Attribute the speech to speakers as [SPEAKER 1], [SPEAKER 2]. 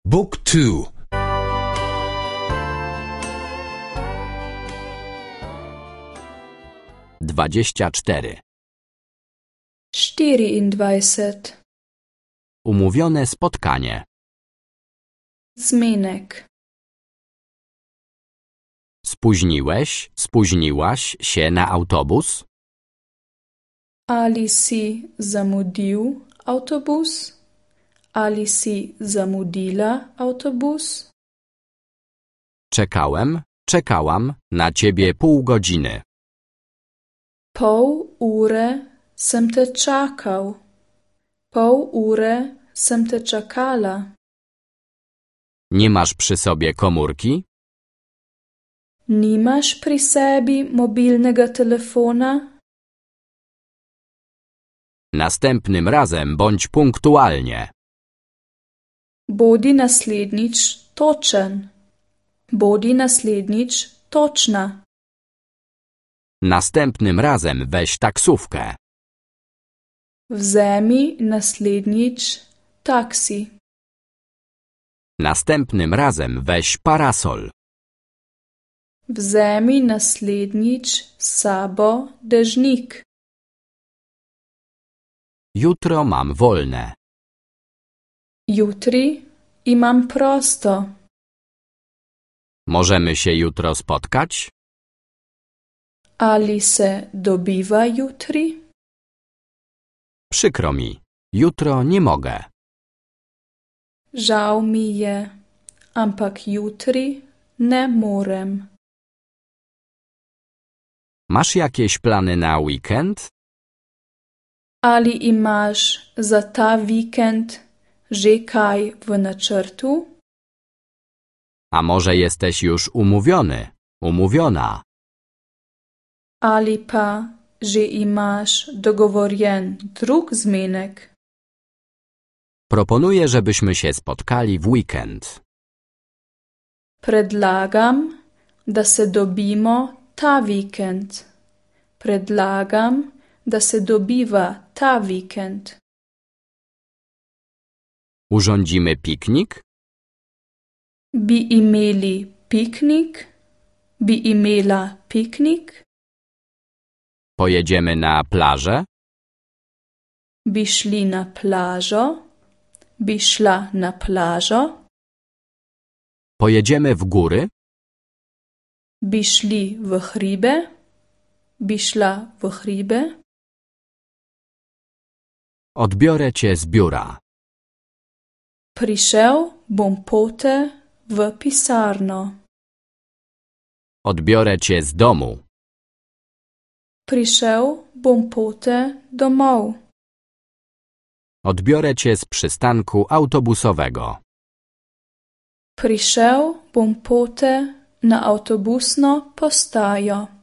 [SPEAKER 1] Book 2.
[SPEAKER 2] 24.
[SPEAKER 3] 24.
[SPEAKER 2] Umówione spotkanie.
[SPEAKER 3] Zmenek.
[SPEAKER 2] Spóźniłaś się na autobus?
[SPEAKER 3] Ali si zamudil avtobus? Ali si zamudila avtobus?
[SPEAKER 2] Czekałam na ciebie pół godziny.
[SPEAKER 3] Pol ure sem te čakal. Pol ure sem te čakala.
[SPEAKER 2] Nie masz przy sobie komórki?
[SPEAKER 3] Nimaš pri sebi mobilnega telefona?
[SPEAKER 2] Następnym razem bądź punktualnie.
[SPEAKER 3] Bodi naslednjič točen. Bodi naslednjič točna.
[SPEAKER 2] Następnym razem weź taksówkę.
[SPEAKER 3] Vzemi naslednjič taksi.
[SPEAKER 2] Następnym razem weź parasol.
[SPEAKER 3] Vzemi naslednjič s sabo dežnik.
[SPEAKER 2] Jutro mam wolne.
[SPEAKER 3] Jutri imam prosto.
[SPEAKER 2] Możemy się jutro spotkać?
[SPEAKER 3] Ali se dobiva jutri?
[SPEAKER 2] Przykro mi, jutro nie mogę.
[SPEAKER 3] Žal mi je, ampak jutri ne morem.
[SPEAKER 2] Masz jakieś plany na weekend?
[SPEAKER 3] Ali imaš za ta vikend že kaj v načrtu?
[SPEAKER 2] A może jesteś już umówiona?
[SPEAKER 3] Ali pa že imaš dogovorjen drug zmenek?
[SPEAKER 2] Proponuję, żebyśmy się spotkali w weekend.
[SPEAKER 3] Predlagam, da se dobimo ta vikend. Predlagam, da se dobiva ta vikend.
[SPEAKER 2] Urządzimy piknik?
[SPEAKER 3] Bi imeli piknik? Bi imela piknik?
[SPEAKER 2] Pojedziemy na plażę?
[SPEAKER 3] Bi šli na plažo? Bi šla na plažo?
[SPEAKER 2] Pojedziemy w góry?
[SPEAKER 3] Bi šli v hribe? Bi šla v hribe?
[SPEAKER 2] Odbiorę cię z biura.
[SPEAKER 3] Prišel bom pote v pisarno.
[SPEAKER 2] Odbiorę cię z domu.
[SPEAKER 3] Prišel bom pote domov.
[SPEAKER 2] Odbiorę cię z przystanku autobusowego.
[SPEAKER 3] Prišel bom pote na avtobusno postajo.